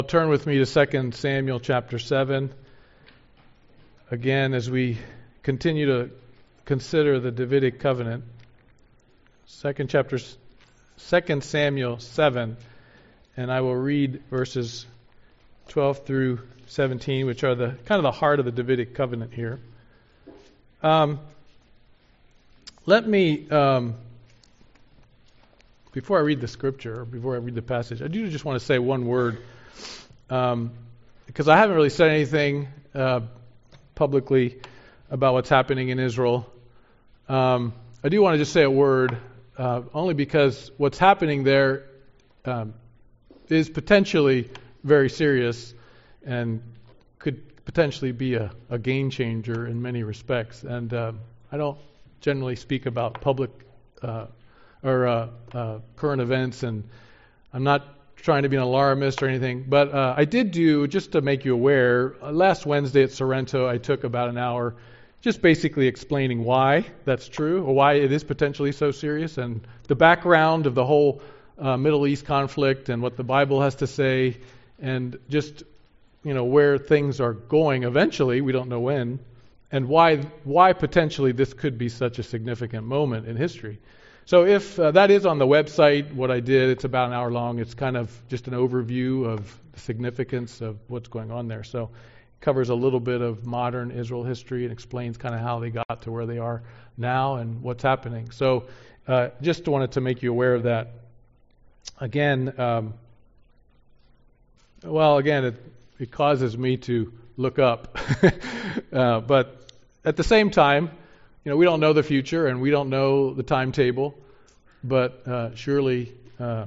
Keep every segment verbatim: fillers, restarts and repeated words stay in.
Turn with me to Second Samuel chapter seven. Again, as we continue to consider the Davidic covenant. Second chapter, Second Samuel seven, and I will read verses twelve through seventeen, which are the kind of the heart of the Davidic covenant here. Um, let me, um, before I read the scripture, or before I read the passage, I do just want to say one word. Um, because I haven't really said anything uh, publicly about what's happening in Israel. Um, I do want to just say a word, uh, only because what's happening there um, is potentially very serious and could potentially be a, a game changer in many respects. And uh, I don't generally speak about public uh, or uh, uh, current events, and I'm not trying to be an alarmist or anything, but uh, I did do, just to make you aware, uh, last Wednesday at Sorrento, I took about an hour just basically explaining why that's true, or why it is potentially so serious, and the background of the whole uh, Middle East conflict, and what the Bible has to say, and just, you know, where things are going eventually, we don't know when, and why why potentially this could be such a significant moment in history. So if uh, that is on the website, what I did, it's about an hour long. It's kind of just an overview of the significance of what's going on there. So it covers a little bit of modern Israel history and explains kind of how they got to where they are now and what's happening. So uh, just wanted to make you aware of that. Again, um, well, again, it, it causes me to look up. uh, but at the same time, you know, we don't know the future and we don't know the timetable, but uh, surely uh,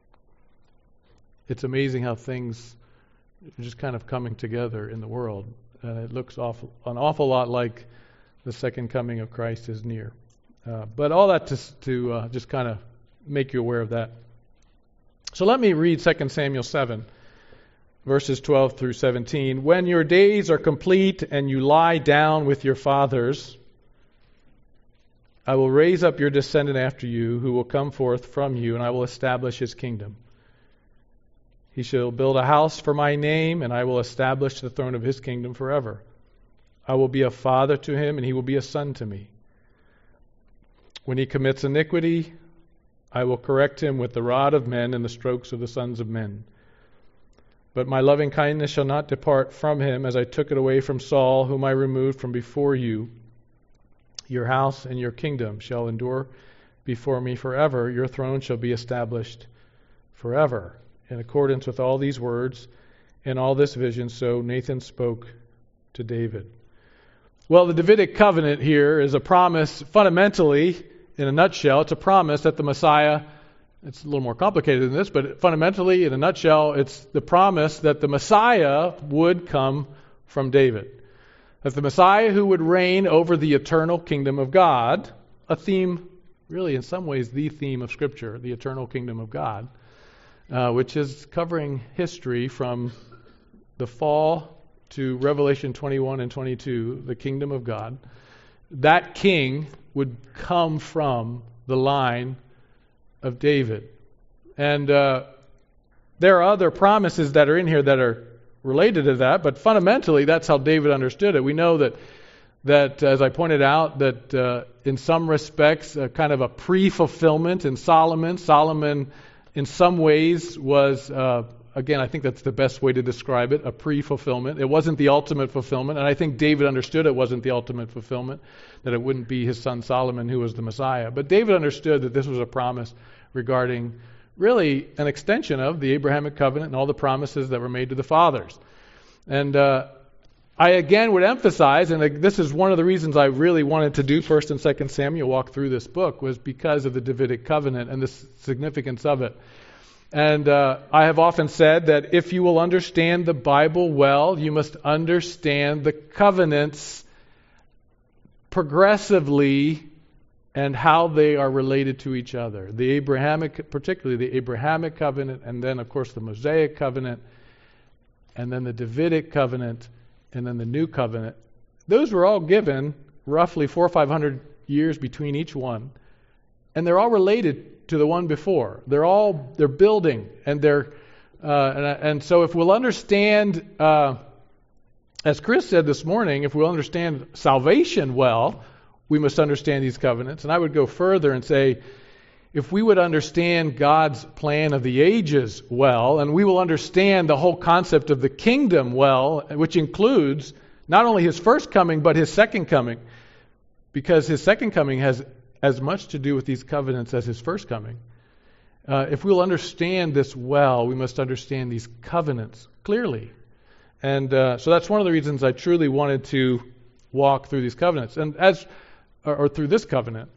it's amazing how things are just kind of coming together in the world. And it looks awful, an awful lot like the second coming of Christ is near. Uh, but all that to, to uh, just kind of make you aware of that. So let me read Second Samuel seven, verses twelve through seventeen. When your days are complete and you lie down with your fathers, I will raise up your descendant after you, who will come forth from you, and I will establish his kingdom. He shall build a house for my name, and I will establish the throne of his kingdom forever. I will be a father to him, and he will be a son to me. When he commits iniquity, I will correct him with the rod of men and the strokes of the sons of men. But my loving kindness shall not depart from him, as I took it away from Saul, whom I removed from before you. Your house and your kingdom shall endure before me forever. Your throne shall be established forever. In accordance with all these words and all this vision, so Nathan spoke to David. Well, the Davidic covenant here is a promise, fundamentally, in a nutshell, it's a promise that the Messiah, it's a little more complicated than this, but fundamentally, in a nutshell, it's the promise that the Messiah would come from David. That the Messiah who would reign over the eternal kingdom of God, a theme, really in some ways the theme of Scripture, the eternal kingdom of God, uh, which is covering history from the fall to Revelation twenty-one and twenty-two, the kingdom of God. That king would come from the line of David. And uh, there are other promises that are in here that are related to that, but fundamentally that's how David understood it. We know that, that as I pointed out, that uh, in some respects, uh, kind of a pre-fulfillment in Solomon. Solomon, in some ways, was, uh, again, I think that's the best way to describe it, a pre-fulfillment. It wasn't the ultimate fulfillment, and I think David understood it wasn't the ultimate fulfillment, that it wouldn't be his son Solomon who was the Messiah. But David understood that this was a promise regarding really an extension of the Abrahamic covenant and all the promises that were made to the fathers. And uh, I again would emphasize, and this is one of the reasons I really wanted to do First and Second Samuel, walk through this book, was because of the Davidic covenant and the significance of it. And uh, I have often said that if you will understand the Bible well, you must understand the covenants progressively and how they are related to each other. The Abrahamic, particularly the Abrahamic covenant, and then, of course, the Mosaic covenant, and then the Davidic covenant, and then the New covenant. Those were all given roughly four or five hundred years between each one, and they're all related to the one before. They're all they're building, and they're Uh, and, and so if we'll understand, uh, as Chris said this morning, if we'll understand salvation well, we must understand these covenants. And I would go further and say, if we would understand God's plan of the ages well, and we will understand the whole concept of the kingdom well, which includes not only his first coming, but his second coming, because his second coming has as much to do with these covenants as his first coming. Uh, if we'll understand this well, we must understand these covenants clearly. And uh, so that's one of the reasons I truly wanted to walk through these covenants, and as or, or through this covenant.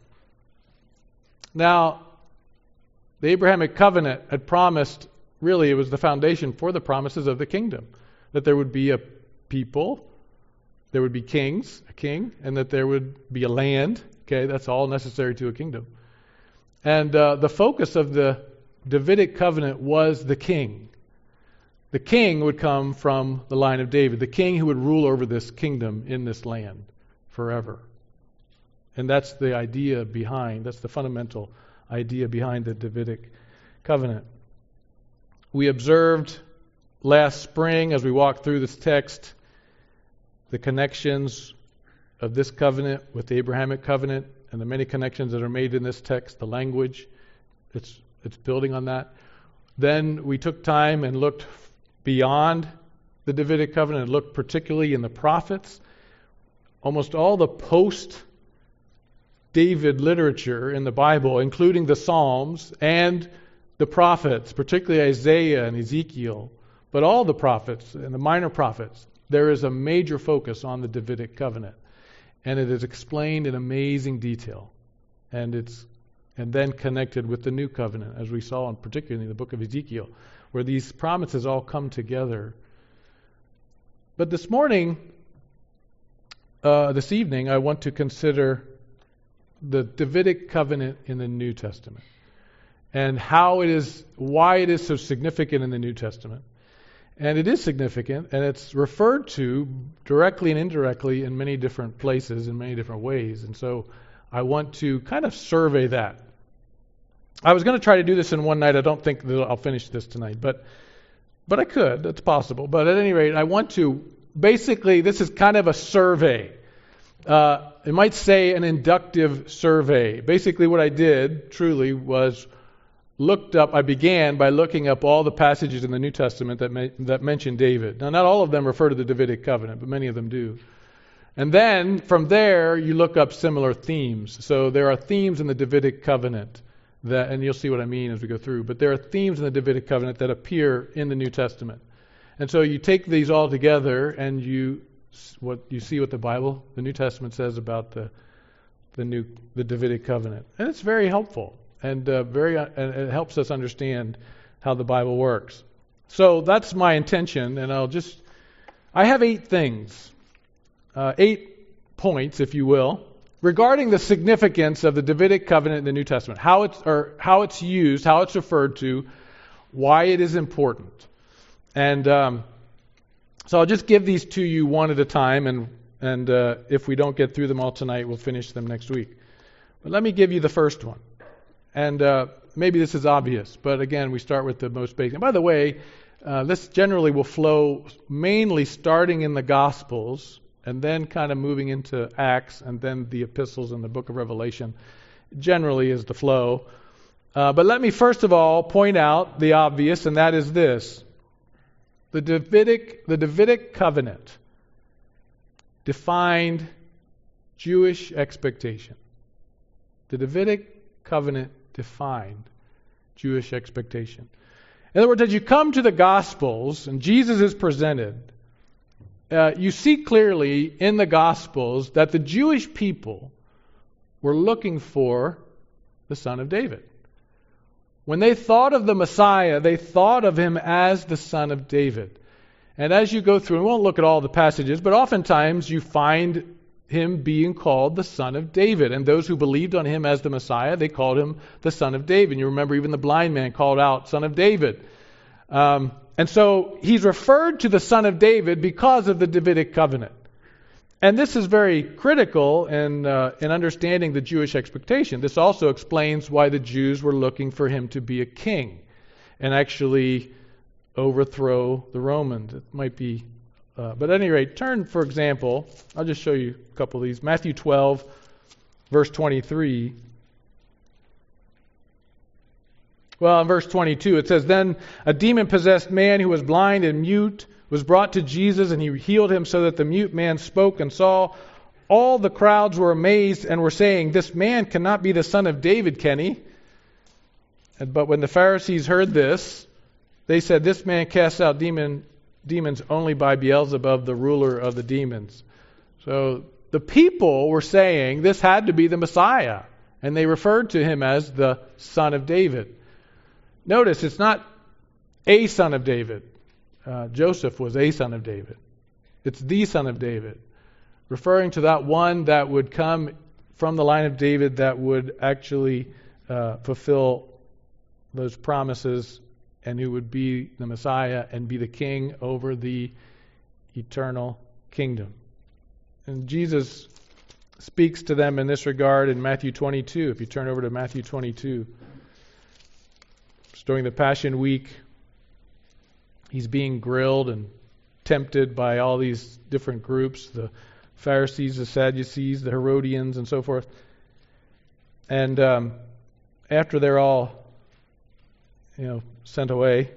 Now, the Abrahamic covenant had promised, really it was the foundation for the promises of the kingdom, that there would be a people, there would be kings, a king, and that there would be a land. Okay, that's all necessary to a kingdom. And uh, the focus of the Davidic covenant was the king. The king would come from the line of David, the king who would rule over this kingdom in this land forever. And that's the idea behind, that's the fundamental idea behind the Davidic covenant. We observed last spring as we walked through this text the connections of this covenant with the Abrahamic covenant and the many connections that are made in this text, the language, it's it's building on that. Then we took time and looked beyond the Davidic covenant and looked particularly in the prophets. Almost all the post-David literature in the Bible, including the Psalms and the prophets, particularly Isaiah and Ezekiel, but all the prophets and the minor prophets, there is a major focus on the Davidic covenant. And it is explained in amazing detail. And it's and then connected with the new covenant, as we saw in particularly in the book of Ezekiel, where these promises all come together. But this morning, uh, this evening, I want to consider the Davidic covenant in the New Testament and how it is, why it is so significant in the New Testament. And it is significant, and it's referred to directly and indirectly in many different places, in many different ways. And so I want to kind of survey that. I was going to try to do this in one night. I don't think that I'll finish this tonight, but but I could. It's possible. But at any rate, I want to, basically, this is kind of a survey. Uh, it might say an inductive survey. Basically what I did, truly, was looked up, I began by looking up all the passages in the New Testament that ma- that mention David. Now, not all of them refer to the Davidic covenant, but many of them do. And then, from there, you look up similar themes. So there are themes in the Davidic covenant, that, and you'll see what I mean as we go through, but there are themes in the Davidic covenant that appear in the New Testament. And so you take these all together, and you what you see what the Bible, the New Testament says about the the new the Davidic covenant. And it's very helpful. And uh, very, uh, and it helps us understand how the Bible works. So that's my intention, and I'll just, I have eight things, uh, eight points, if you will, regarding the significance of the Davidic covenant in the New Testament, how it's or how it's used, how it's referred to, why it is important, and um, so I'll just give these to you one at a time, and and uh, if we don't get through them all tonight, we'll finish them next week. But let me give you the first one. And uh, maybe this is obvious, but again, we start with the most basic. And by the way, uh, this generally will flow mainly starting in the Gospels and then kind of moving into Acts and then the epistles and the book of Revelation generally is the flow. Uh, but let me first of all point out the obvious, and that is this. The Davidic, the Davidic covenant defined Jewish expectation. The Davidic covenant defined Jewish expectation. In other words, as you come to the Gospels and Jesus is presented, uh, you see clearly in the Gospels that the Jewish people were looking for the Son of David. When they thought of the Messiah, they thought of him as the Son of David. And as you go through, and we won't look at all the passages, but oftentimes you find him being called the Son of David. And those who believed on him as the Messiah, they called him the Son of David. And you remember even the blind man called out, Son of David. Um, and so he's referred to the Son of David because of the Davidic covenant. And this is very critical in, uh, in understanding the Jewish expectation. This also explains why the Jews were looking for him to be a king and actually overthrow the Romans. It might be, uh, but at any rate, turn, for example, I'll just show you a couple of these. Matthew twelve, verse twenty-three. Well, in verse twenty-two, it says, "Then a demon-possessed man who was blind and mute was brought to Jesus, and he healed him so that the mute man spoke and saw. All the crowds were amazed and were saying, 'This man cannot be the son of David, can he?' And, but when the Pharisees heard this, they said, 'This man casts out demon, demons only by Beelzebub, the ruler of the demons.'" So the people were saying this had to be the Messiah, and they referred to him as the son of David. Notice, it's not a son of David. Uh, Joseph was a son of David. It's the son of David, referring to that one that would come from the line of David that would actually uh, fulfill those promises and who would be the Messiah and be the king over the eternal kingdom. And Jesus speaks to them in this regard in Matthew twenty-two. If you turn over to Matthew twenty-two. During the Passion Week, he's being grilled and tempted by all these different groups, the Pharisees, the Sadducees, the Herodians, and so forth. And um, after they're all, you know, sent away,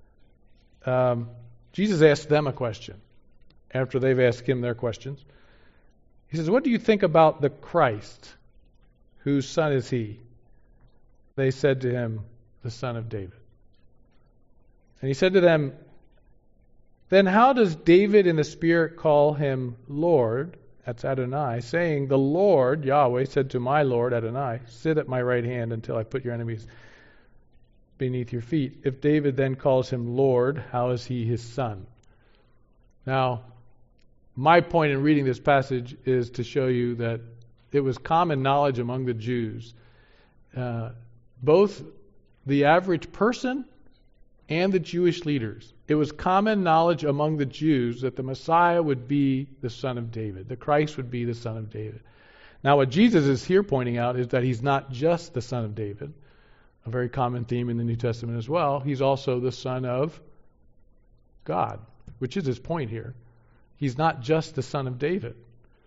um, Jesus asks them a question. After they've asked him their questions, he says, "What do you think about the Christ? Whose son is he?" They said to him, "The son of David." And he said to them, "Then how does David in the Spirit call him Lord?" That's Adonai, saying, "The Lord, Yahweh, said to my Lord, Adonai, sit at my right hand until I put your enemies beneath your feet. If David then calls him Lord, how is he his son?" Now, my point in reading this passage is to show you that it was common knowledge among the Jews, uh, both the average person and the Jewish leaders. It was common knowledge among the Jews that the Messiah would be the son of David. The Christ would be the son of David. Now, what Jesus is here pointing out is that he's not just the son of David, a very common theme in the New Testament as well. He's also the son of God, which is his point here. He's not just the son of David.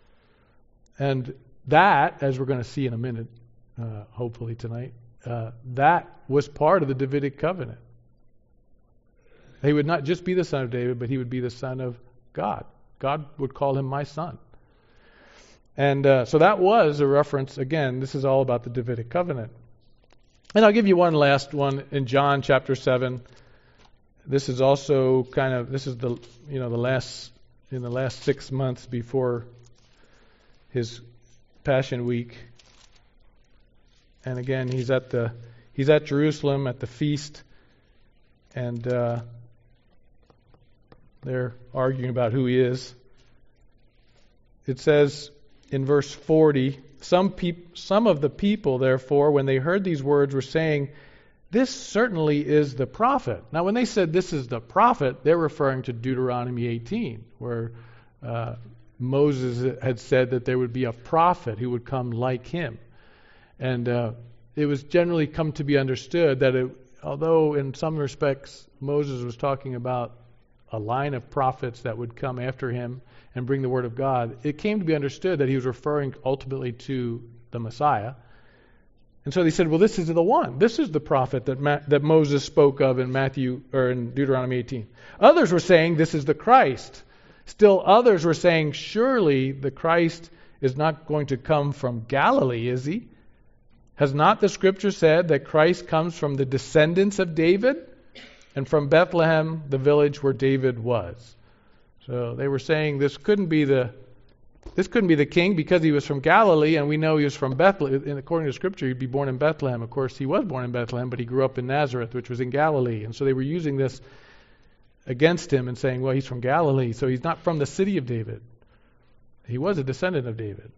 And that, as we're going to see in a minute, uh, hopefully tonight, Uh, that was part of the Davidic covenant. He would not just be the son of David, but he would be the son of God. God would call him my son. And uh, so that was a reference, again, this is all about the Davidic covenant. And I'll give you one last one in John chapter seven. This is also kind of, this is the, you know, the last, in the last six months before his Passion Week. And again, he's at the he's at Jerusalem at the feast, and uh, they're arguing about who he is. It says in verse forty, some peop- some of the people, therefore, when they heard these words, were saying, "This certainly is the prophet." Now, when they said this is the prophet, they're referring to Deuteronomy eighteen, where uh, Moses had said that there would be a prophet who would come like him. And uh, it was generally come to be understood that it, although in some respects Moses was talking about a line of prophets that would come after him and bring the word of God, it came to be understood that he was referring ultimately to the Messiah. And so they said, well, this is the one. This is the prophet that Ma- that Moses spoke of in Matthew or in Deuteronomy eighteen. Others were saying this is the Christ. Still others were saying, surely the Christ is not going to come from Galilee, is he? Has not the Scripture said that Christ comes from the descendants of David and from Bethlehem, the village where David was? So they were saying this couldn't be the this couldn't be the king because he was from Galilee, and we know he was from Bethlehem. And according to Scripture, he'd be born in Bethlehem. Of course, he was born in Bethlehem, but he grew up in Nazareth, which was in Galilee. And so they were using this against him and saying, well, he's from Galilee, so he's not from the city of David. He was a descendant of David.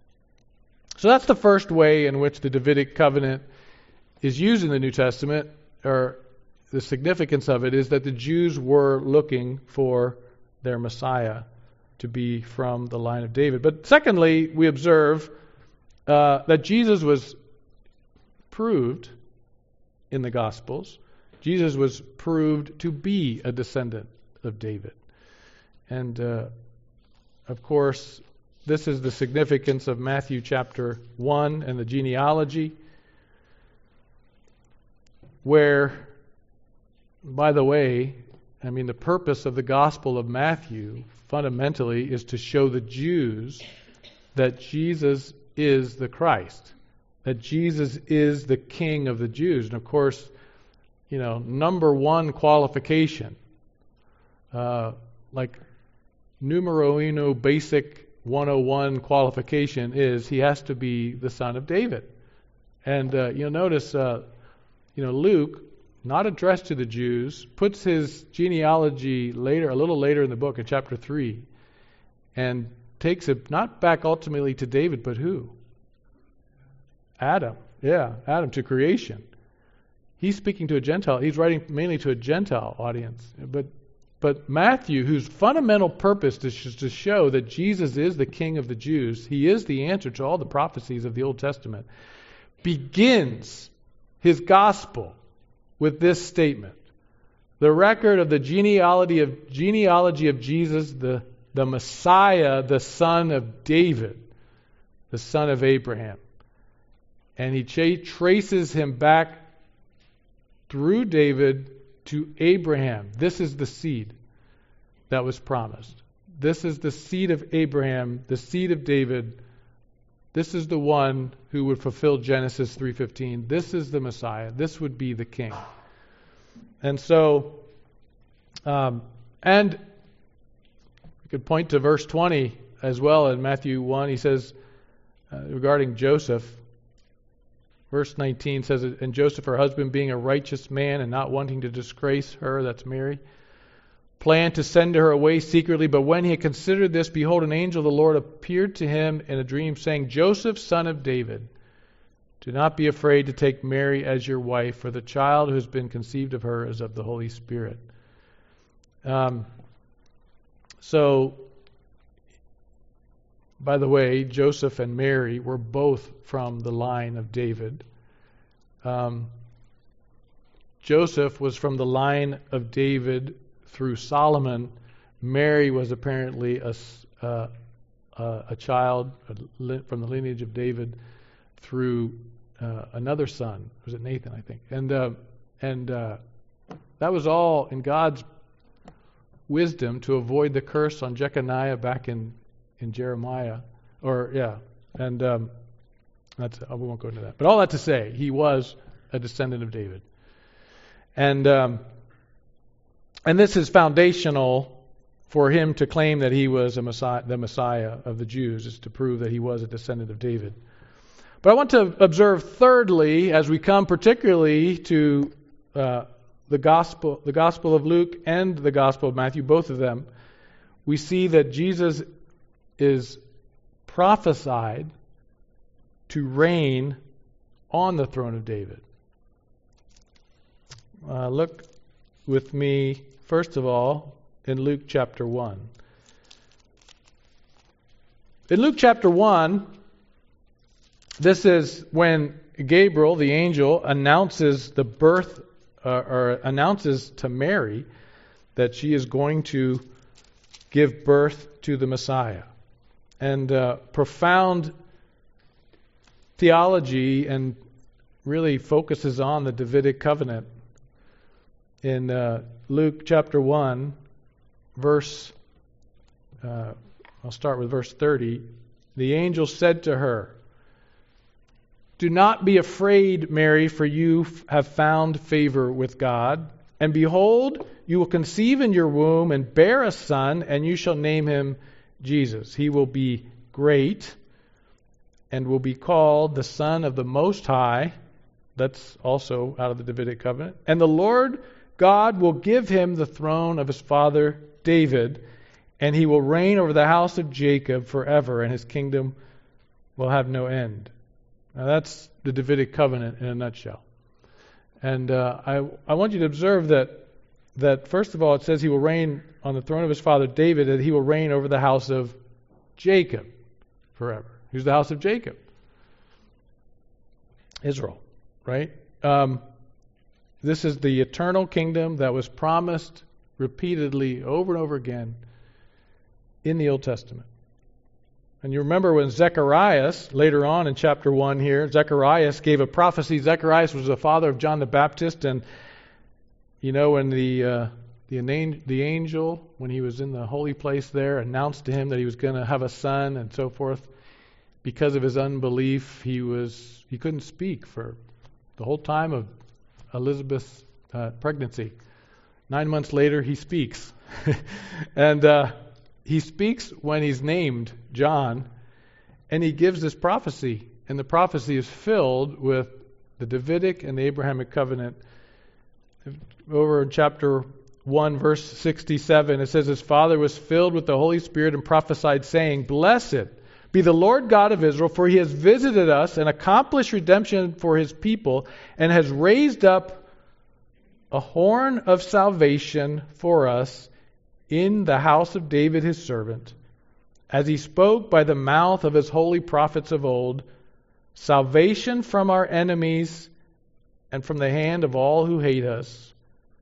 So that's the first way in which the Davidic covenant is used in the New Testament, or the significance of it is that the Jews were looking for their Messiah to be from the line of David. But secondly, we observe uh, that Jesus was proved in the Gospels Jesus was proved to be a descendant of David. And, uh, of course, this is the significance of Matthew chapter one and the genealogy, where, by the way, I mean, the purpose of the Gospel of Matthew fundamentally is to show the Jews that Jesus is the Christ, that Jesus is the King of the Jews. And of course, you know, number one qualification, uh, like numero uno basic one oh one qualification is he has to be the son of David. And uh, you'll notice, uh, you know, Luke, not addressed to the Jews, puts his genealogy later, a little later in the book, in chapter three, and takes it not back ultimately to David, but who? Adam. Yeah, Adam, to creation. He's speaking to a Gentile. He's writing mainly to a Gentile audience. But but Matthew, whose fundamental purpose is to show that Jesus is the King of the Jews, he is the answer to all the prophecies of the Old Testament, begins his gospel with this statement: the record of the genealogy of genealogy of Jesus, the, the Messiah, the son of David, the son of Abraham. And he tra- traces him back through David to Abraham. This is the seed that was promised. This is the seed of Abraham, the seed of David. This is the one who would fulfill Genesis three fifteen. This is the Messiah. This would be the King. And so, um, and we could point to verse twenty as well in Matthew one. He says, uh, regarding Joseph, verse nineteen says, and Joseph, her husband, being a righteous man and not wanting to disgrace her, that's Mary, planned to send her away secretly. But when he had considered this, behold, an angel of the Lord appeared to him in a dream, saying, Joseph, son of David, do not be afraid to take Mary as your wife, for the child who has been conceived of her is of the Holy Spirit. Um, so, by the way, Joseph and Mary were both from the line of David. Um, Joseph was from the line of David through Solomon. Mary was apparently a, uh, a child from the lineage of David through uh, another son. Was it Nathan, I think? And uh, and uh, that was all in God's wisdom to avoid the curse on Jeconiah back in, in Jeremiah. Or, yeah, and um, that's, we won't go into that. But all that to say, he was a descendant of David. And um, and this is foundational for him to claim that he was a Messiah, the Messiah of the Jews, is to prove that he was a descendant of David. But I want to observe thirdly, as we come particularly to uh, the gospel, the Gospel of Luke and the Gospel of Matthew, both of them, we see that Jesus is prophesied to reign on the throne of David. Uh, look with me, first of all, in Luke chapter one. In Luke chapter one, this is when Gabriel, the angel, announces the birth, uh, or announces to Mary that she is going to give birth to the Messiah. And uh, profound theology and really focuses on the Davidic covenant. In uh, Luke chapter one, verse, uh, I'll start with verse thirty. The angel said to her, do not be afraid, Mary, for you have found favor with God. And behold, you will conceive in your womb and bear a son, and you shall name him Jesus. He will be great and will be called the Son of the Most High. That's also out of the Davidic covenant. And the Lord God will give him the throne of his father David, and he will reign over the house of Jacob forever, and his kingdom will have no end. Now that's the Davidic covenant in a nutshell. And uh, I I want you to observe that that first of all it says he will reign on the throne of his father David, and he will reign over the house of Jacob forever. Who's the house of Jacob? Israel, right? Um, This is the eternal kingdom that was promised repeatedly over and over again in the Old Testament. And you remember when Zechariah, later on in chapter one here, Zechariah gave a prophecy. Zechariah was the father of John the Baptist, and you know when the uh, the the angel, when he was in the holy place there, announced to him that he was going to have a son and so forth. Because of his unbelief, he was he couldn't speak for the whole time of Elizabeth's uh, pregnancy. Nine months later, he speaks, and. Uh, He speaks when he's named John, and he gives this prophecy. And the prophecy is filled with the Davidic and the Abrahamic covenant. Over in chapter one, verse sixty-seven, it says, His father was filled with the Holy Spirit and prophesied, saying, Blessed be the Lord God of Israel, for he has visited us and accomplished redemption for his people, and has raised up a horn of salvation for us in the house of David his servant, as he spoke by the mouth of his holy prophets of old, salvation from our enemies and from the hand of all who hate us.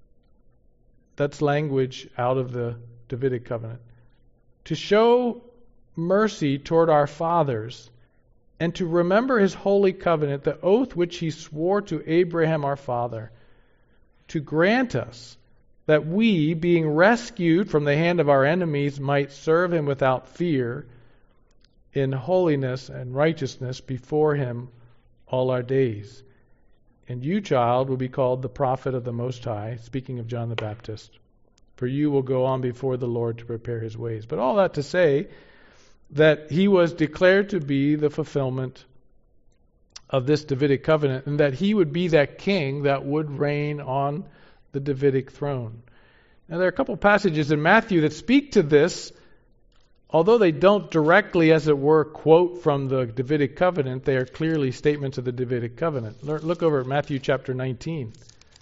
That's language out of the Davidic covenant. To show mercy toward our fathers, and to remember his holy covenant, the oath which he swore to Abraham our father, to grant us that we, being rescued from the hand of our enemies, might serve him without fear, in holiness and righteousness before him all our days. And you, child, will be called the prophet of the Most High, speaking of John the Baptist. For you will go on before the Lord to prepare his ways. But all that to say that he was declared to be the fulfillment of this Davidic covenant, and that he would be that king that would reign on the Davidic throne. Now there are a couple passages in Matthew that speak to this, although they don't directly, as it were, quote from the Davidic covenant. They are clearly statements of the Davidic covenant. Look over at Matthew chapter nineteen.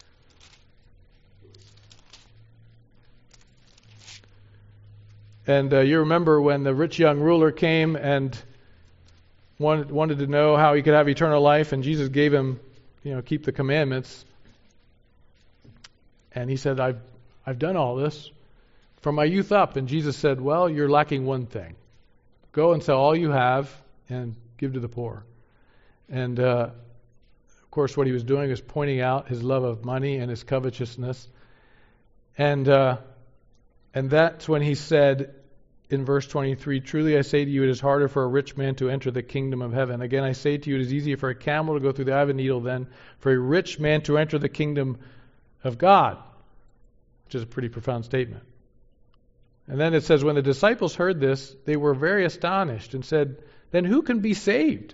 And uh, you remember when the rich young ruler came and wanted, wanted to know how he could have eternal life, and Jesus gave him, you know, keep the commandments. And he said, I've I've done all this from my youth up. And Jesus said, well, you're lacking one thing. Go and sell all you have and give to the poor. And, uh, of course, what he was doing is pointing out his love of money and his covetousness. And, uh, and that's when he said in verse twenty-three, Truly I say to you, it is harder for a rich man to enter the kingdom of heaven. Again, I say to you, it is easier for a camel to go through the eye of a needle than for a rich man to enter the kingdom of God. Which is a pretty profound statement. And then it says, when the disciples heard this, they were very astonished and said, then who can be saved?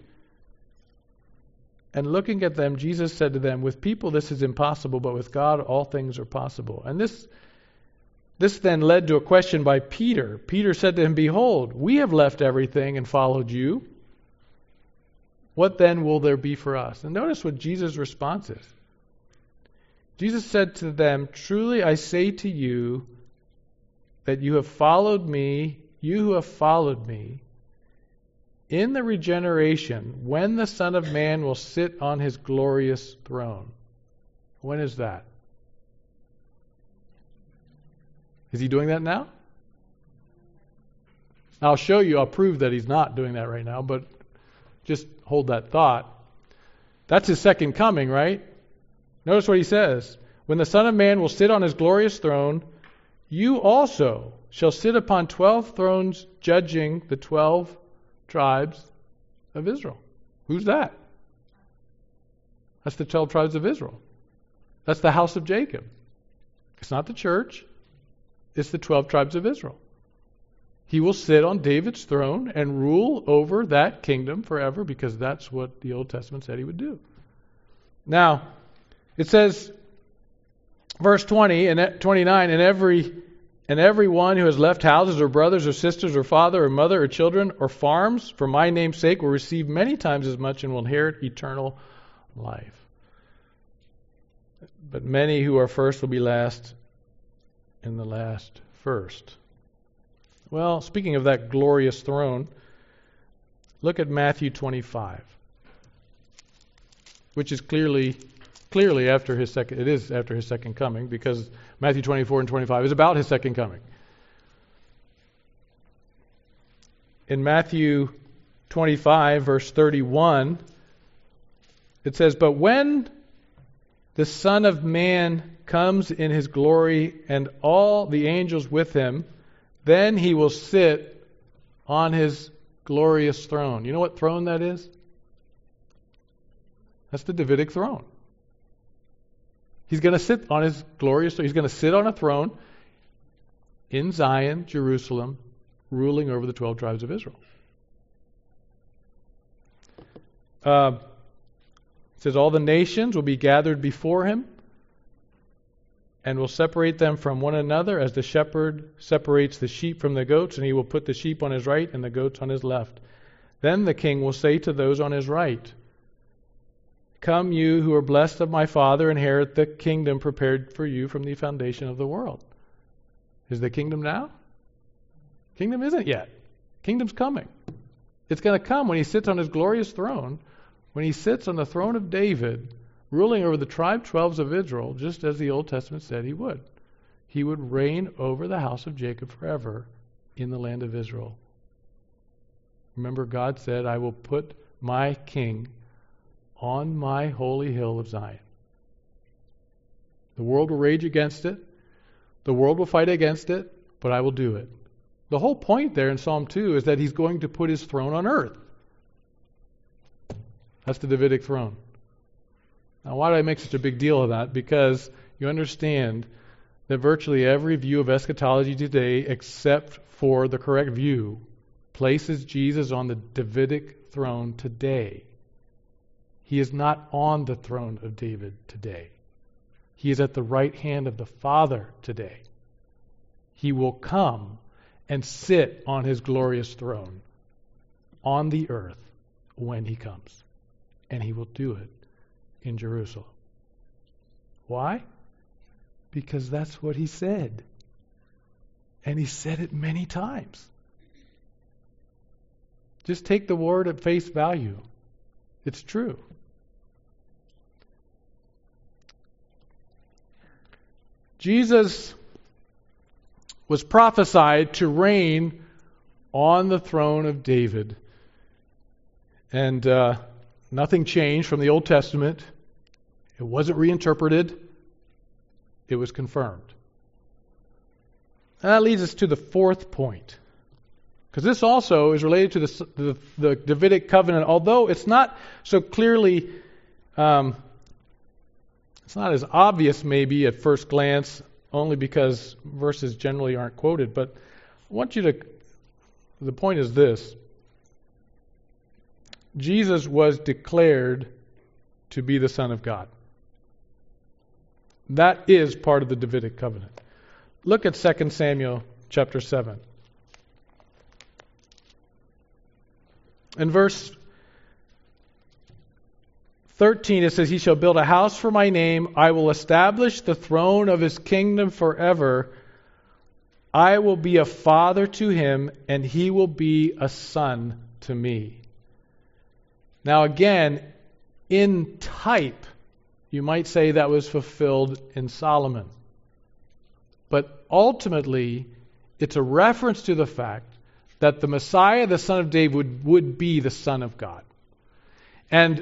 And looking at them, Jesus said to them, with people this is impossible, but with God all things are possible. And this, this then led to a question by Peter. Peter said to him, behold, we have left everything and followed you. What then will there be for us? And notice what Jesus' response is. Jesus said to them, truly I say to you that you have followed me, you who have followed me, in the regeneration, when the Son of Man will sit on his glorious throne. When is that? Is he doing that now? I'll show you, I'll prove that he's not doing that right now, but just hold that thought. That's his second coming, right? Notice what he says. When the Son of Man will sit on his glorious throne, you also shall sit upon twelve thrones judging the twelve tribes of Israel. Who's that? That's the twelve tribes of Israel. That's the house of Jacob. It's not the church. It's the twelve tribes of Israel. He will sit on David's throne and rule over that kingdom forever, because that's what the Old Testament said he would do. Now, it says, verse twenty and twenty-nine, and every and everyone who has left houses or brothers or sisters or father or mother or children or farms for my name's sake will receive many times as much and will inherit eternal life. But many who are first will be last, and the last first. Well, speaking of that glorious throne, look at Matthew twenty-five, which is clearly clearly after his second, it is after his second coming, because Matthew twenty-four and twenty-five is about his second coming. In Matthew twenty-five, verse thirty-one, it says, "But when the Son of Man comes in his glory and all the angels with him, then he will sit on his glorious throne." You know what throne that is? That's the Davidic throne. He's going to sit on his glorious throne. He's going to sit on a throne in Zion, Jerusalem, ruling over the twelve tribes of Israel. Uh, it says, "All the nations will be gathered before him and will separate them from one another as the shepherd separates the sheep from the goats, and he will put the sheep on his right and the goats on his left. Then the king will say to those on his right, 'Come, you who are blessed of my Father, inherit the kingdom prepared for you from the foundation of the world.'" Is the kingdom now? Kingdom isn't yet. Kingdom's coming. It's going to come when he sits on his glorious throne, when he sits on the throne of David, ruling over the tribe twelves of Israel, just as the Old Testament said he would. He would reign over the house of Jacob forever in the land of Israel. Remember, God said, "I will put my king on my holy hill of Zion." The world will rage against it. The world will fight against it, but I will do it. The whole point there in Psalm two is that he's going to put his throne on earth. That's the Davidic throne. Now, why do I make such a big deal of that? Because you understand that virtually every view of eschatology today, except for the correct view, places Jesus on the Davidic throne today. He is not on the throne of David today. He is at the right hand of the Father today. He will come and sit on his glorious throne on the earth when he comes. And he will do it in Jerusalem. Why? Because that's what he said. And he said it many times. Just take the word at face value. It's true. Jesus was prophesied to reign on the throne of David. And uh, nothing changed from the Old Testament. It wasn't reinterpreted. It was confirmed. And that leads us to the fourth point. Because this also is related to the, the, the Davidic covenant, although it's not so clearly, um, it's not as obvious maybe at first glance, only because verses generally aren't quoted. But I want you to, the point is this. Jesus was declared to be the Son of God. That is part of the Davidic covenant. Look at Second Samuel chapter seven. In verse thirteen it says, "He shall build a house for my name. I will establish the throne of his kingdom forever. I will be a father to him, and he will be a son to me." Now again, in type, you might say that was fulfilled in Solomon. But ultimately, it's a reference to the fact that the Messiah, the son of David, would, would be the Son of God. And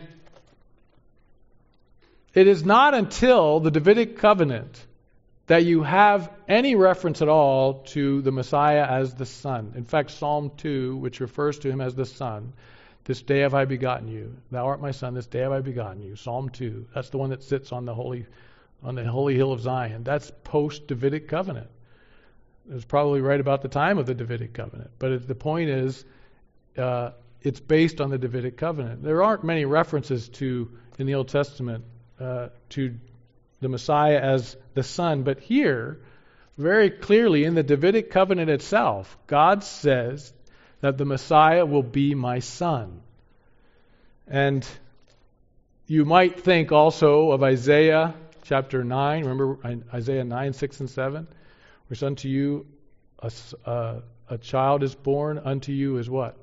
it is not until the Davidic covenant that you have any reference at all to the Messiah as the Son. In fact, Psalm two, which refers to him as the Son, "This day have I begotten you. Thou art my son, this day have I begotten you." Psalm two. That's the one that sits on the holy on the holy hill of Zion. That's post-Davidic covenant. It's probably right about the time of the Davidic covenant. But the point is, uh, it's based on the Davidic covenant. There aren't many references to, in the Old Testament, uh, to the Messiah as the Son. But here, very clearly in the Davidic covenant itself, God says that the Messiah will be my son. And you might think also of Isaiah chapter nine. Remember Isaiah nine, six, and seven? Which unto you a, uh, a child is born, unto you is what?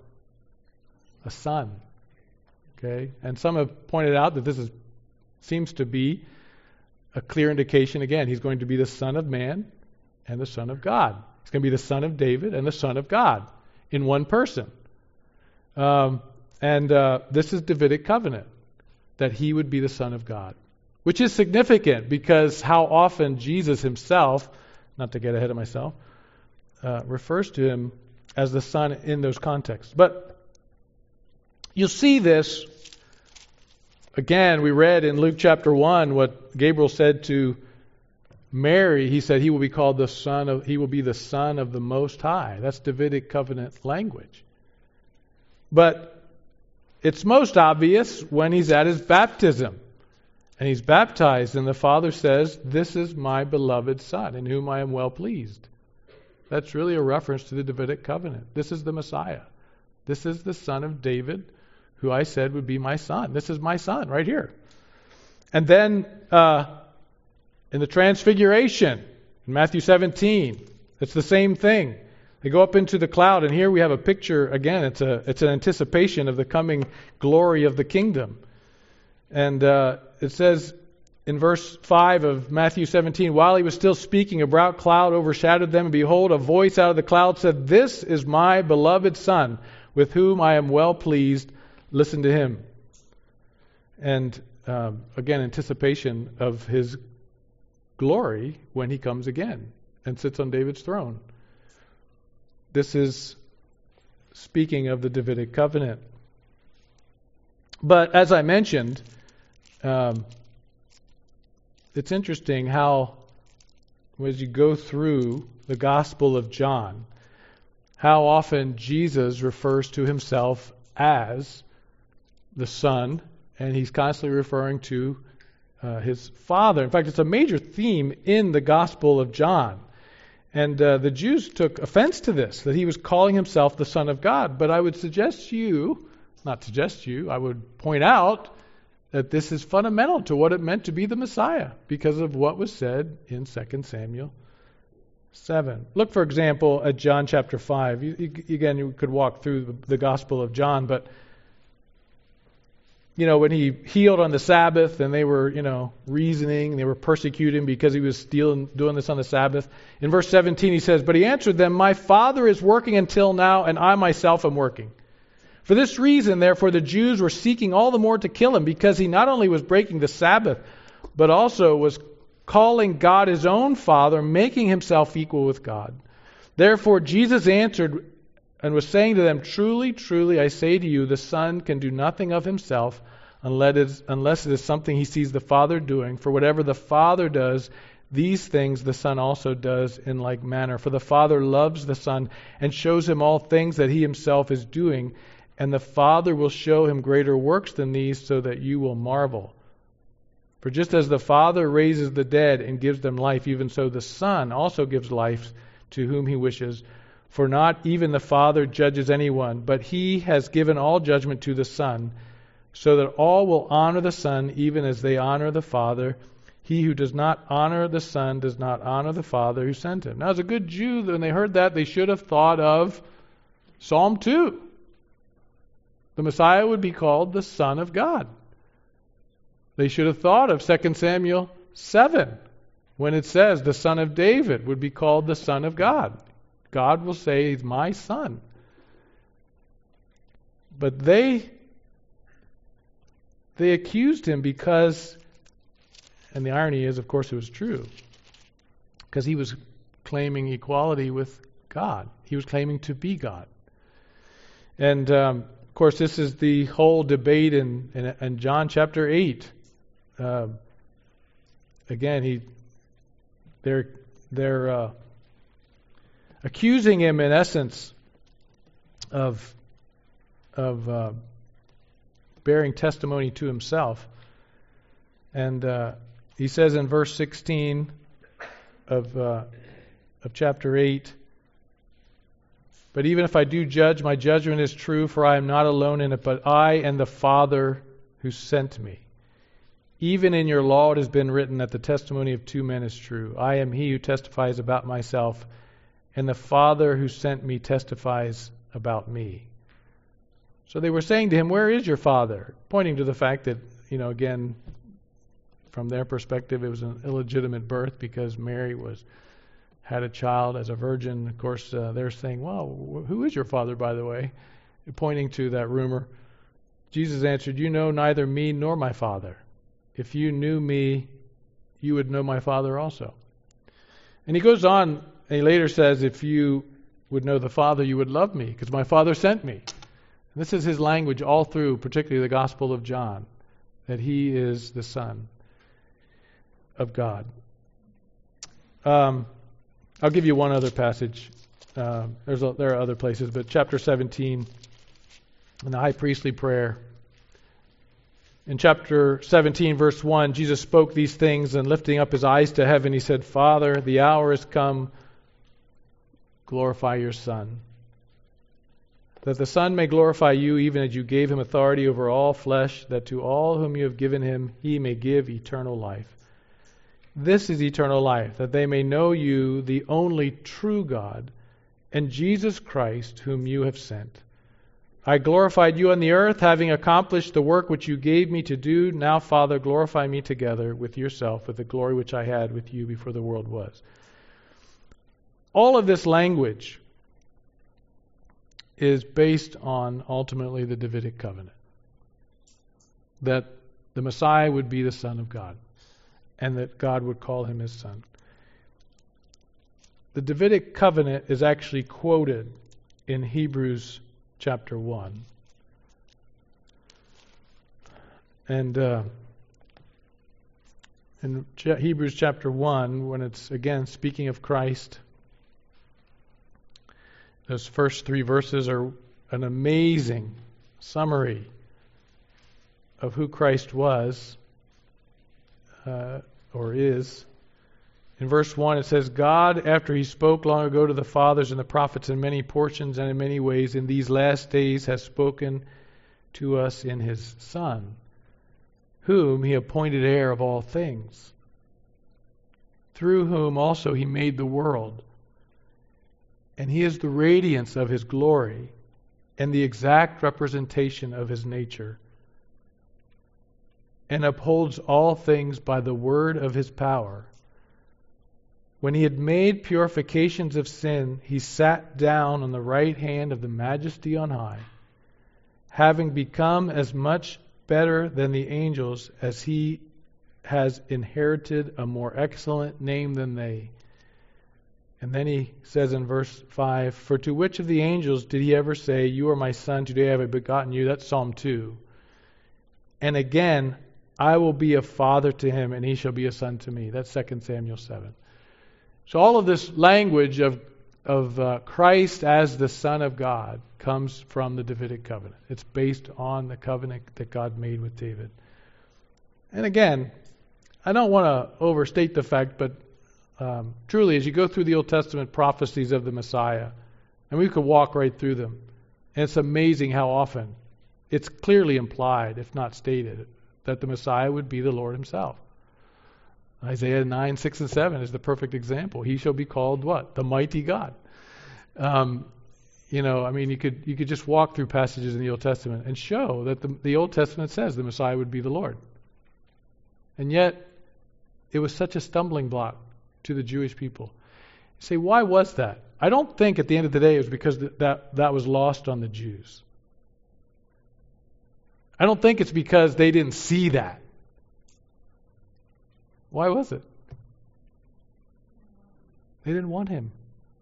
A son. Okay? And some have pointed out that this is seems to be a clear indication, again, he's going to be the Son of Man and the Son of God. He's going to be the Son of David and the Son of God in one person. Um, and uh, this is Davidic covenant, that he would be the Son of God, which is significant because how often Jesus himself, not to get ahead of myself, uh, refers to him as the Son in those contexts. But you'll see this, again, we read in Luke chapter one what Gabriel said to Mary. He said he will be called the Son of, he will be the Son of the Most High. That's Davidic covenant language. But it's most obvious when he's at his baptism. And he's baptized, and the Father says, "This is my beloved Son, in whom I am well pleased." That's really a reference to the Davidic covenant. This is the Messiah. This is the Son of David, who I said would be my son. This is my son right here. And then uh, in the Transfiguration, in Matthew seventeen, it's the same thing. They go up into the cloud, and here we have a picture, again, it's a it's an anticipation of the coming glory of the kingdom. And uh, it says in verse five of Matthew seventeen, "While he was still speaking, a bright cloud overshadowed them, and behold, a voice out of the cloud said, 'This is my beloved Son, with whom I am well pleased. Listen to him.'" And um, again, anticipation of his glory when he comes again and sits on David's throne. This is speaking of the Davidic covenant. But as I mentioned, um, it's interesting how, as you go through the Gospel of John, how often Jesus refers to himself as the Son, and he's constantly referring to uh, his Father. In fact, it's a major theme in the Gospel of John. And uh, the Jews took offense to this, that he was calling himself the Son of God. But I would suggest you, not suggest you, I would point out that this is fundamental to what it meant to be the Messiah because of what was said in Second Samuel seven. Look, for example, at John chapter five. You, you, again, you could walk through the, the Gospel of John, but you know, when he healed on the Sabbath and they were, you know, reasoning, they were persecuting because he was stealing, doing this on the Sabbath. In verse seventeen, he says, "But he answered them, 'My Father is working until now, and I myself am working.' For this reason, therefore, the Jews were seeking all the more to kill him, because he not only was breaking the Sabbath, but also was calling God his own Father, making himself equal with God. Therefore, Jesus answered and was saying to them, 'Truly, truly, I say to you, the Son can do nothing of himself unless it is, unless it is something he sees the Father doing. For whatever the Father does, these things the Son also does in like manner. For the Father loves the Son and shows him all things that he himself is doing, and the Father will show him greater works than these, so that you will marvel. For just as the Father raises the dead and gives them life, even so the Son also gives life to whom he wishes. For not even the Father judges anyone, but he has given all judgment to the Son, so that all will honor the Son even as they honor the Father. He who does not honor the Son does not honor the Father who sent him.'" Now, as a good Jew, when they heard that, they should have thought of Psalm two. The Messiah would be called the Son of God. They should have thought of Second Samuel seven, when it says the Son of David would be called the Son of God. God will say, "He's my son." But they they accused him because, and the irony is, of course, it was true, because he was claiming equality with God. He was claiming to be God. And um, of course, this is the whole debate in, in, in John chapter eight. Uh, again, he they're they're uh, accusing him, in essence, of of uh, bearing testimony to himself. And uh, he says in verse sixteen of uh, of chapter eight, "But even if I do judge, my judgment is true, for I am not alone in it, but I and the Father who sent me. Even in your law it has been written that the testimony of two men is true. I am he who testifies about myself, and the Father who sent me testifies about me." So they were saying to him, "Where is your Father?" Pointing to the fact that, you know, again, From their perspective, it was an illegitimate birth because Mary was had a child as a virgin. Of course, uh, they're saying, well, who is your father, by the way? Pointing to that rumor. Jesus answered, you know neither me nor my Father. If you knew me, you would know my Father also. And he goes on, and he later says, if you would know the Father, you would love me, because my Father sent me. And this is his language all through, particularly the Gospel of John, that he is the Son of God. Um, I'll give you one other passage. Uh, there's a, there are other places, but chapter seventeen, in the high priestly prayer. In chapter seventeen, verse one, Jesus spoke these things, and lifting up his eyes to heaven, he said, Father, the hour has come. Glorify your Son, that the Son may glorify you, even as you gave him authority over all flesh, that to all whom you have given him, he may give eternal life. This is eternal life, that they may know you, the only true God, and Jesus Christ, whom you have sent. I glorified you on the earth, having accomplished the work which you gave me to do. Now, Father, glorify me together with yourself, with the glory which I had with you before the world was. All of this language is based on, ultimately, the Davidic covenant. That the Messiah would be the Son of God, and that God would call him his Son. The Davidic covenant is actually quoted in Hebrews chapter one. And uh, in Hebrews chapter one, when it's, again, speaking of Christ, those first three verses are an amazing summary of who Christ was, uh, or is. In verse one it says, God, after he spoke long ago to the fathers and the prophets in many portions and in many ways, in these last days has spoken to us in his Son, whom he appointed heir of all things, through whom also he made the world. And he is the radiance of his glory and the exact representation of his nature, and upholds all things by the word of his power. When he had made purifications of sin, he sat down on the right hand of the Majesty on high, having become as much better than the angels as he has inherited a more excellent name than they. And then he says in verse five, for to which of the angels did he ever say, you are my son, today have I begotten you? That's Psalm two. And again, I will be a father to him, and he shall be a son to me. That's Second Samuel seven. So all of this language of of uh, Christ as the Son of God comes from the Davidic covenant. It's based on the covenant that God made with David. And again, I don't want to overstate the fact, but um, truly, as you go through the Old Testament prophecies of the Messiah, and we could walk right through them, and it's amazing how often it's clearly implied, if not stated, that the Messiah would be the Lord himself. Isaiah nine, six, and seven is the perfect example. He shall be called what? The mighty God. Um, you know, I mean, you could you could just walk through passages in the Old Testament and show that the, the Old Testament says the Messiah would be the Lord. And yet, it was such a stumbling block to the Jewish people. You say, why was that? I don't think at the end of the day it was because th- that, that was lost on the Jews. I don't think it's because they didn't see that. Why was it? They didn't want him.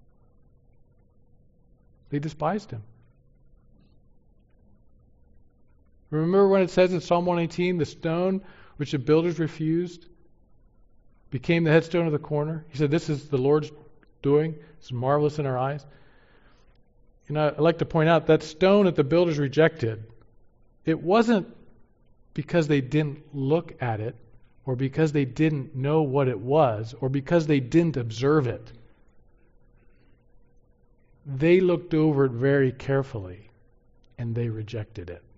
They despised him. Remember when it says in Psalm one eighteen, the stone which the builders refused became the headstone of the corner? He said, this is the Lord's doing. It's marvelous in our eyes. You know, I'd like to point out that stone that the builders rejected, it wasn't because they didn't look at it, or because they didn't know what it was, or because they didn't observe it. They looked over it very carefully, and they rejected it.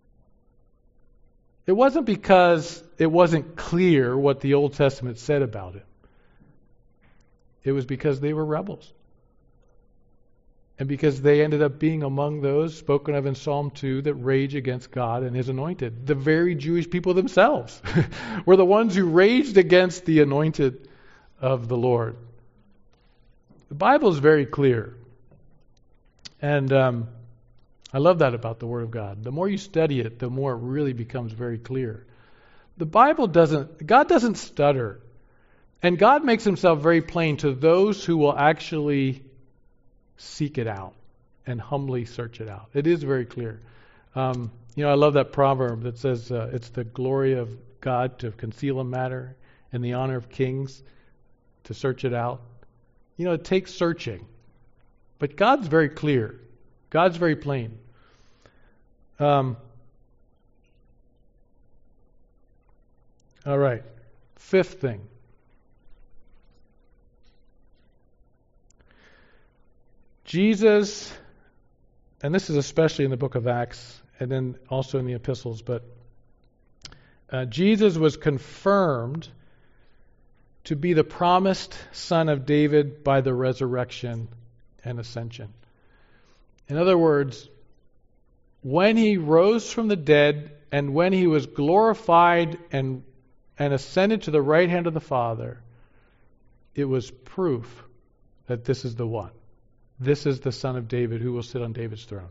It wasn't because it wasn't clear what the Old Testament said about it. It was because they were rebels. and because they ended up being among those spoken of in Psalm two that rage against God and His anointed. The very Jewish people themselves were the ones who raged against the anointed of the Lord. The Bible is very clear. And um, I love that about the Word of God. The more you study it, the more it really becomes very clear. The Bible doesn't, God doesn't stutter. And God makes Himself very plain to those who will actually seek it out and humbly search it out. It is very clear. Um, you know, I love that proverb that says uh, it's the glory of God to conceal a matter and the honor of kings to search it out. You know, it takes searching. But God's very clear. God's very plain. Um, all right. Fifth thing. Jesus, and this is especially in the book of Acts and then also in the epistles, but uh, Jesus was confirmed to be the promised son of David by the resurrection and ascension. In other words, when He rose from the dead and when He was glorified and, and ascended to the right hand of the Father, it was proof that this is the one. This is the Son of David who will sit on David's throne.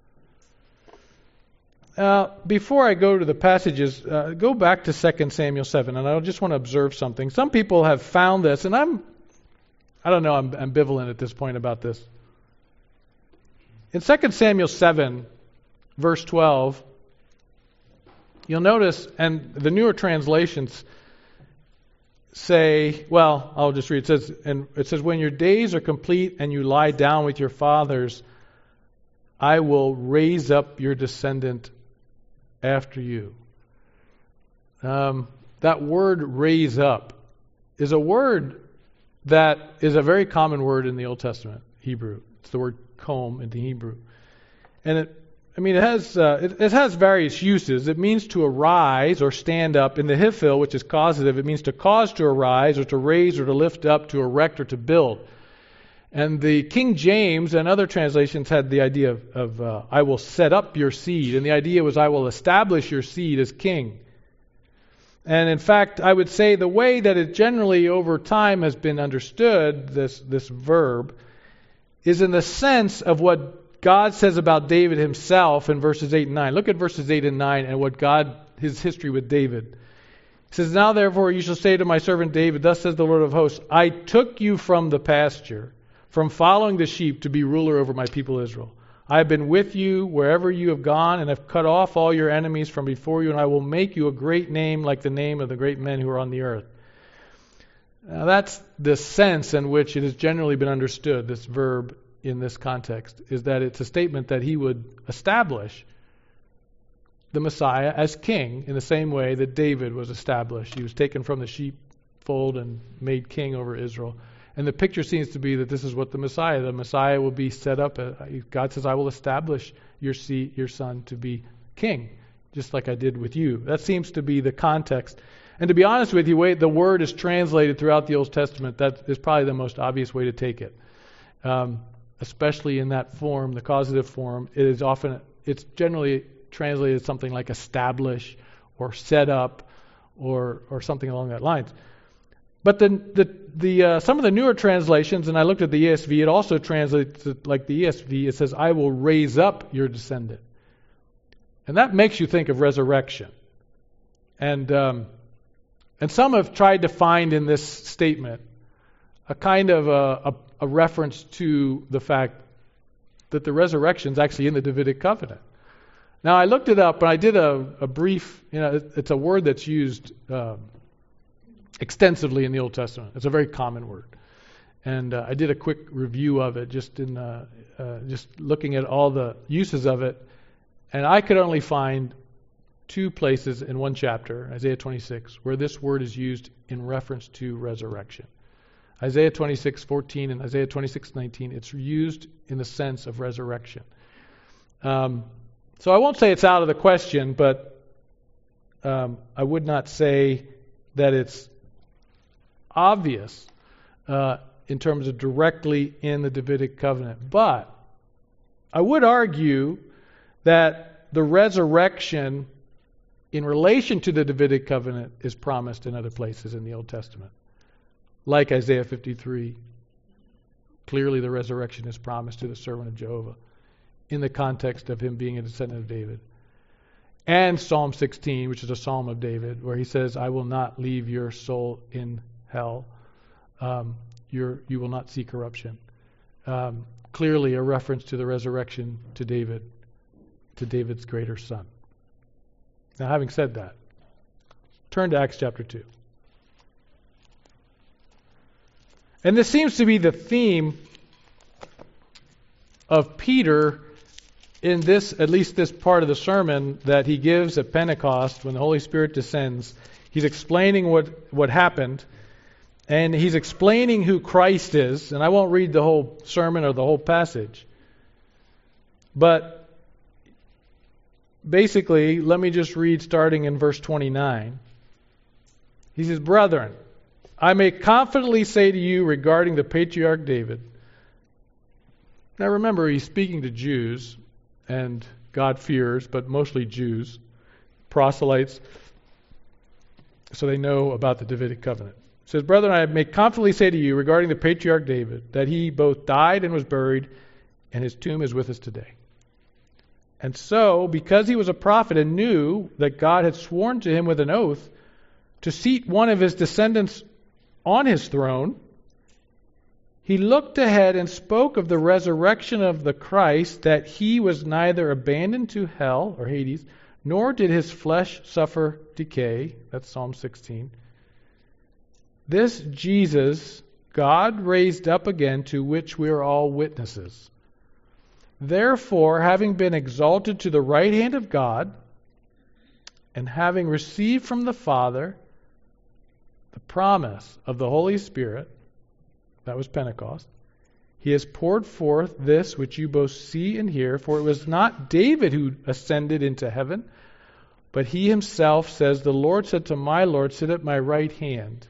Uh, before I go to the passages, uh, go back to Second Samuel seven, and I just want to observe something. Some people have found this, and I'm, I don't know, I'm ambivalent at this point about this. In Second Samuel seven, verse twelve, you'll notice, and the newer translations say, well, I'll just read. It says, and it says, when your days are complete and you lie down with your fathers, I will raise up your descendant after you. Um, that word "raise up" is a word that is a very common word in the Old Testament Hebrew. It's the word "kom" in the Hebrew, and it. I mean, it has uh, it, it has various uses. It means to arise or stand up. In the Hiphil, which is causative, it means to cause to arise or to raise or to lift up, to erect or to build. And the King James and other translations had the idea of, of uh, I will set up your seed. And the idea was I will establish your seed as king. And in fact, I would say the way that it generally over time has been understood, this, this verb, is in the sense of what God says about David himself in verses eight and nine. Look at verses eight and nine and what God, his history with David. He says, now therefore you shall say to my servant David, thus says the Lord of hosts, I took you from the pasture, from following the sheep to be ruler over my people Israel. I have been with you wherever you have gone and have cut off all your enemies from before you, and I will make you a great name like the name of the great men who are on the earth. Now that's the sense in which it has generally been understood, this verb in this context, is that it's a statement that he would establish the Messiah as king in the same way that David was established. He was taken from the sheepfold and made king over Israel. And the picture seems to be that this is what the Messiah, the Messiah will be set up. God says, I will establish your seed, your son to be king, just like I did with you. That seems to be the context. And to be honest with you, the way the word is translated throughout the Old Testament, that is probably the most obvious way to take it. Um, especially in that form, the causative form, it is often, it's generally translated something like establish or set up or or something along that lines. But the the the uh, some of the newer translations, and I looked at the E S V, it also translates it like the E S V. It says, "I will raise up your descendant," and that makes you think of resurrection. And um, and some have tried to find in this statement a kind of a, a, a reference to the fact that the resurrection is actually in the Davidic covenant. Now, I looked it up, and I did a, a brief, you know, it, it's a word that's used um, extensively in the Old Testament. It's a very common word. And uh, I did a quick review of it, just in uh, uh, just looking at all the uses of it. And I could only find two places in one chapter, Isaiah twenty-six, where this word is used in reference to resurrection. Isaiah twenty-six fourteen and Isaiah twenty-six nineteen, it's used in the sense of resurrection. Um, so I won't say it's out of the question, but um, I would not say that it's obvious uh, in terms of directly in the Davidic covenant. But I would argue that the resurrection in relation to the Davidic covenant is promised in other places in the Old Testament. Like Isaiah fifty-three. Clearly the resurrection is promised to the servant of Jehovah in the context of him being a descendant of David. And Psalm sixteen, which is a psalm of David, where he says, I will not leave your soul in hell. Um, you're, you will not see corruption. Um, clearly a reference to the resurrection to David, to David's greater son. Now, having said that, turn to Acts chapter two. And this seems to be the theme of Peter in this, at least this part of the sermon that he gives at Pentecost when the Holy Spirit descends. He's explaining what, what happened, and he's explaining who Christ is. And I won't read the whole sermon or the whole passage. But basically, let me just read starting in verse twenty-nine. He says, Brethren, I may confidently say to you regarding the patriarch David. Now remember, he's speaking to Jews and God-fearers, but mostly Jews, proselytes, so they know about the Davidic covenant. It says, Brethren, I may confidently say to you regarding the patriarch David, that he both died and was buried, and his tomb is with us today. And so, because he was a prophet and knew that God had sworn to him with an oath to seat one of his descendants on his throne, he looked ahead and spoke of the resurrection of the Christ, that he was neither abandoned to hell or Hades, nor did his flesh suffer decay. That's Psalm sixteen. This Jesus God raised up again, to which we are all witnesses. Therefore, having been exalted to the right hand of God, and having received from the Father the promise of the Holy Spirit, that was Pentecost, he has poured forth this which you both see and hear. For it was not David who ascended into heaven, but he himself says, The Lord said to my Lord, Sit at my right hand,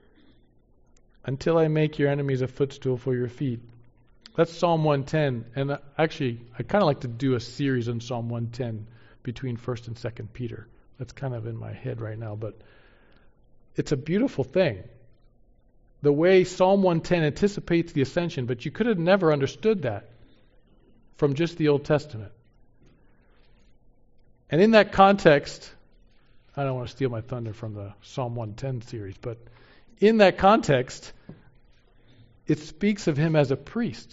until I make your enemies a footstool for your feet. That's Psalm one ten. And actually, I kind of like to do a series on Psalm one ten between First and Second Peter. That's kind of in my head right now, but it's a beautiful thing. The way Psalm one ten anticipates the ascension, but you could have never understood that from just the Old Testament. And in that context, I don't want to steal my thunder from the Psalm one ten series, but in that context, it speaks of him as a priest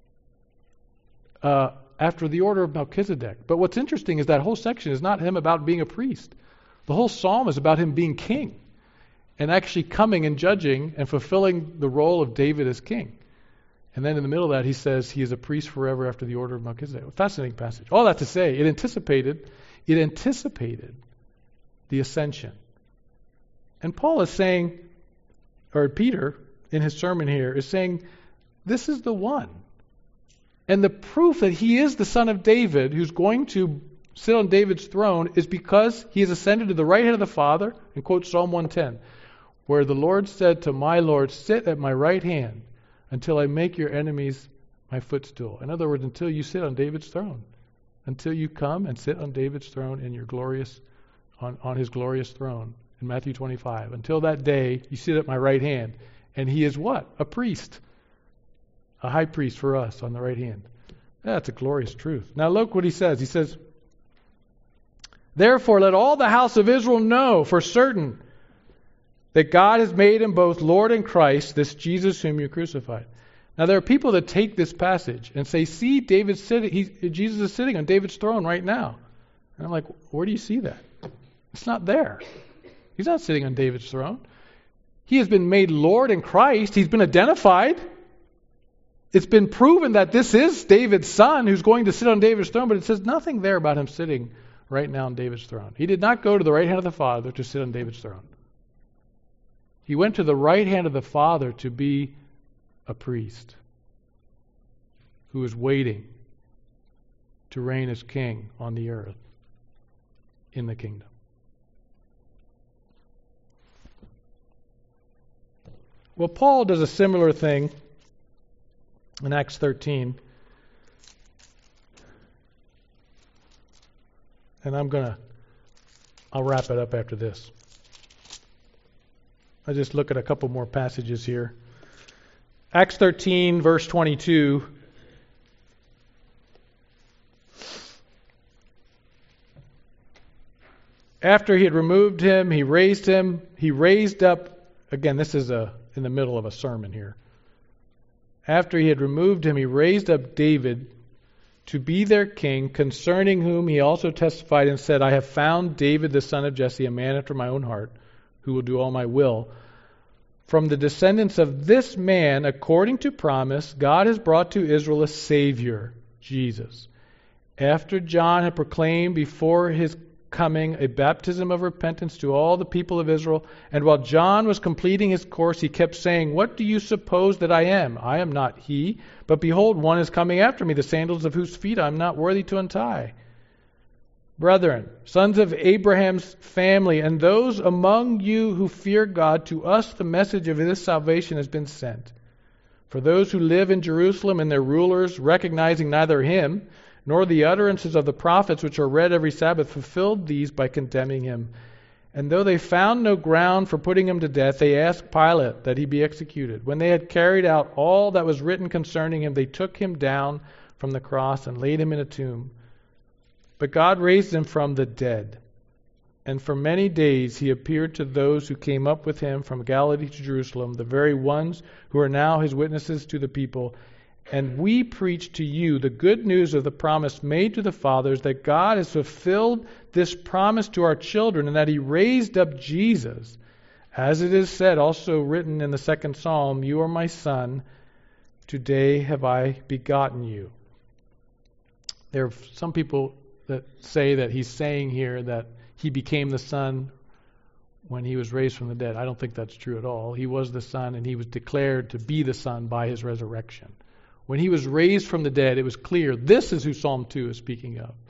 uh, after the order of Melchizedek. But what's interesting is that whole section is not him about being a priest. The whole psalm is about him being king and actually coming and judging and fulfilling the role of David as king. And then in the middle of that, he says he is a priest forever after the order of Melchizedek. A fascinating passage. All that to say, it anticipated, it anticipated the ascension. And Paul is saying, or Peter, in his sermon here, is saying, this is the one. And the proof that he is the son of David, who's going to sit on David's throne, is because he has ascended to the right hand of the Father, and quote Psalm one ten, where the Lord said to my Lord, Sit at my right hand until I make your enemies my footstool. In other words, until you sit on David's throne. Until you come and sit on David's throne in your glorious, on, on his glorious throne in Matthew twenty-five. Until that day, you sit at my right hand. And he is what? A priest. A high priest for us on the right hand. That's a glorious truth. Now look what he says. He says, Therefore let all the house of Israel know for certain that God has made him both Lord and Christ, this Jesus whom you crucified. Now there are people that take this passage and say, see, David's sitting, he, Jesus is sitting on David's throne right now. And I'm like, where do you see that? It's not there. He's not sitting on David's throne. He has been made Lord in Christ. He's been identified. It's been proven that this is David's son who's going to sit on David's throne, but it says nothing there about him sitting right now on David's throne. He did not go to the right hand of the Father to sit on David's throne. He went to the right hand of the Father to be a priest who is waiting to reign as king on the earth in the kingdom. Well, Paul does a similar thing in Acts thirteen. And I'm going to, I'll wrap it up after this. I'll just look at a couple more passages here. Acts thirteen, verse twenty-two. After he had removed him, he raised him. He raised up, again, this is a in the middle of a sermon here. After he had removed him, he raised up David to be their king, concerning whom he also testified and said, I have found David the son of Jesse, a man after my own heart, who will do all my will. From the descendants of this man, according to promise, God has brought to Israel a Savior, Jesus. After John had proclaimed before his coming a baptism of repentance to all the people of Israel, and while John was completing his course, he kept saying, What do you suppose that I am? I am not he, but behold, one is coming after me, the sandals of whose feet I am not worthy to untie. Brethren, sons of Abraham's family, and those among you who fear God, to us the message of this salvation has been sent. For those who live in Jerusalem and their rulers, recognizing neither him nor the utterances of the prophets which are read every Sabbath, fulfilled these by condemning him. And though they found no ground for putting him to death, they asked Pilate that he be executed. When they had carried out all that was written concerning him, they took him down from the cross and laid him in a tomb. But God raised him from the dead. And for many days he appeared to those who came up with him from Galilee to Jerusalem, the very ones who are now his witnesses to the people. And we preach to you the good news of the promise made to the fathers, that God has fulfilled this promise to our children, and that he raised up Jesus. As it is said, also written in the second psalm, You are my son, today have I begotten you. There are some people that say that he's saying here that he became the son when he was raised from the dead. I don't think that's true at all. He was the son, and he was declared to be the son by his resurrection. When he was raised from the dead, it was clear this is who Psalm two is speaking of.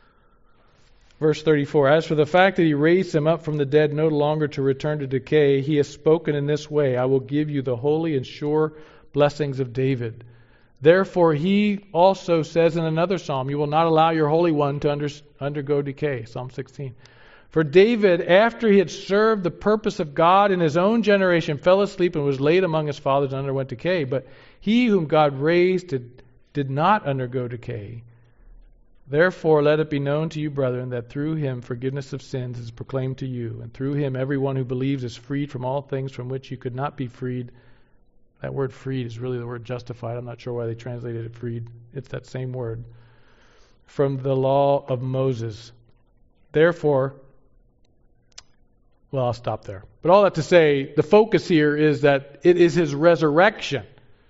Verse thirty-four, As for the fact that he raised him up from the dead no longer to return to decay, he has spoken in this way, I will give you the holy and sure blessings of David. Therefore he also says in another psalm, You will not allow your Holy One to under, undergo decay. Psalm sixteen. For David, after he had served the purpose of God in his own generation, fell asleep and was laid among his fathers and underwent decay. But he whom God raised did, did not undergo decay. Therefore let it be known to you, brethren, that through him forgiveness of sins is proclaimed to you, and through him everyone who believes is freed from all things from which you could not be freed. That word freed is really the word justified. I'm not sure why they translated it freed. It's that same word. From the law of Moses. Therefore, well, I'll stop there. But all that to say, the focus here is that it is his resurrection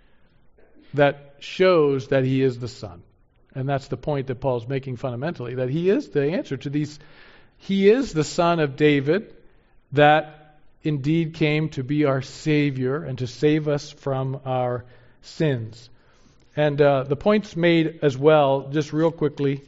that shows that he is the Son. And that's the point that Paul's making fundamentally, that he is the answer to these. He is the Son of David that indeed came to be our Savior and to save us from our sins. And uh, the points made as well, just real quickly,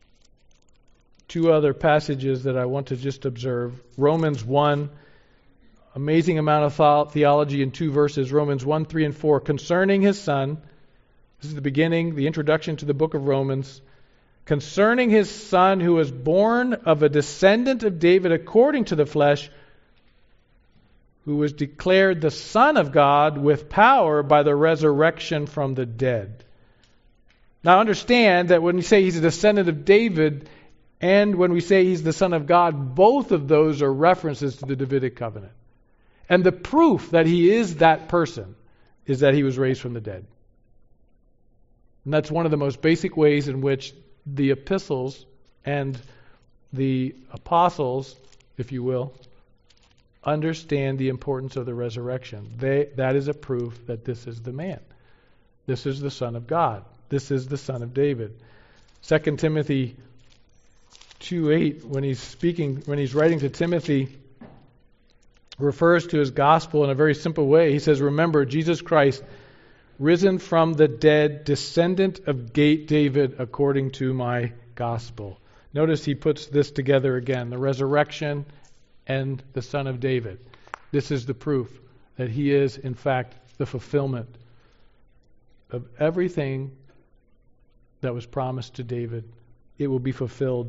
two other passages that I want to just observe. Romans one, amazing amount of theology in two verses. Romans one, three, and four, concerning his Son. This is the beginning, the introduction to the book of Romans. Concerning his Son, who was born of a descendant of David according to the flesh, who was declared the Son of God with power by the resurrection from the dead. Now understand that when we say he's a descendant of David, and when we say he's the Son of God, both of those are references to the Davidic covenant. And the proof that he is that person is that he was raised from the dead. And that's one of the most basic ways in which the epistles and the apostles, if you will, understand the importance of the resurrection. They, that is a proof that this is the man. This is the Son of God. This is the Son of David. Second Timothy two eight, when he's speaking, when he's writing to Timothy, refers to his gospel in a very simple way. He says, remember, Jesus Christ, risen from the dead, descendant of David according to my gospel. Notice he puts this together again, the resurrection and the Son of David. This is the proof that he is, in fact, the fulfillment of everything that was promised to David. It will be fulfilled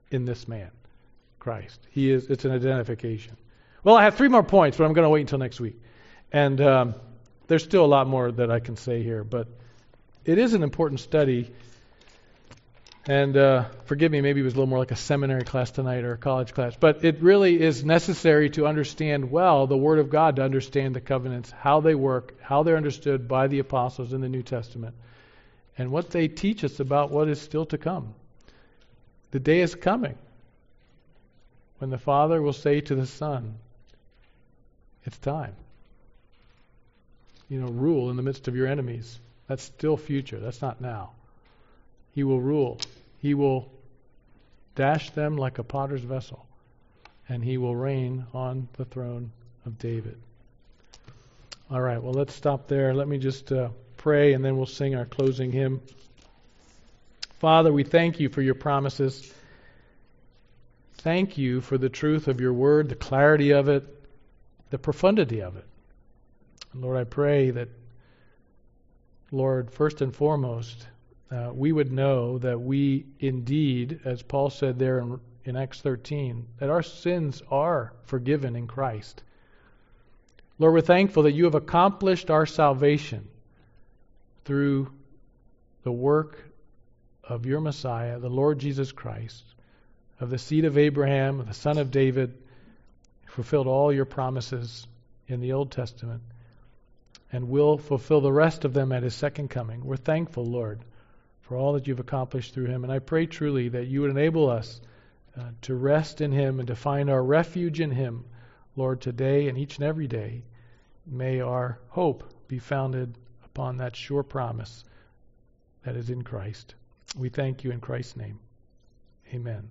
in this man, Christ. He is. It's an identification. Well, I have three more points, but I'm going to wait until next week. And um, there's still a lot more that I can say here, but it is an important study. And uh, forgive me, maybe it was a little more like a seminary class tonight or a college class. But it really is necessary to understand well the Word of God, to understand the covenants, how they work, how they're understood by the apostles in the New Testament, and what they teach us about what is still to come. The day is coming when the Father will say to the Son, it's time. You know, rule in the midst of your enemies. That's still future. That's not now. He will rule. He will dash them like a potter's vessel. And he will reign on the throne of David. All right, well, let's stop there. Let me just uh, pray, and then we'll sing our closing hymn. Father, we thank you for your promises. Thank you for the truth of your word, the clarity of it, the profundity of it. And Lord, I pray that, Lord, first and foremost, uh, we would know that we indeed, as Paul said there in, in Acts thirteen, that our sins are forgiven in Christ. Lord, we're thankful that you have accomplished our salvation through the work of your Messiah, the Lord Jesus Christ, of the seed of Abraham, the son of David, fulfilled all your promises in the Old Testament, and will fulfill the rest of them at his second coming. We're thankful, Lord, for all that you've accomplished through him. And I pray truly that you would enable us uh, to rest in him and to find our refuge in him, Lord, today and each and every day. May our hope be founded upon that sure promise that is in Christ. We thank you in Christ's name. Amen.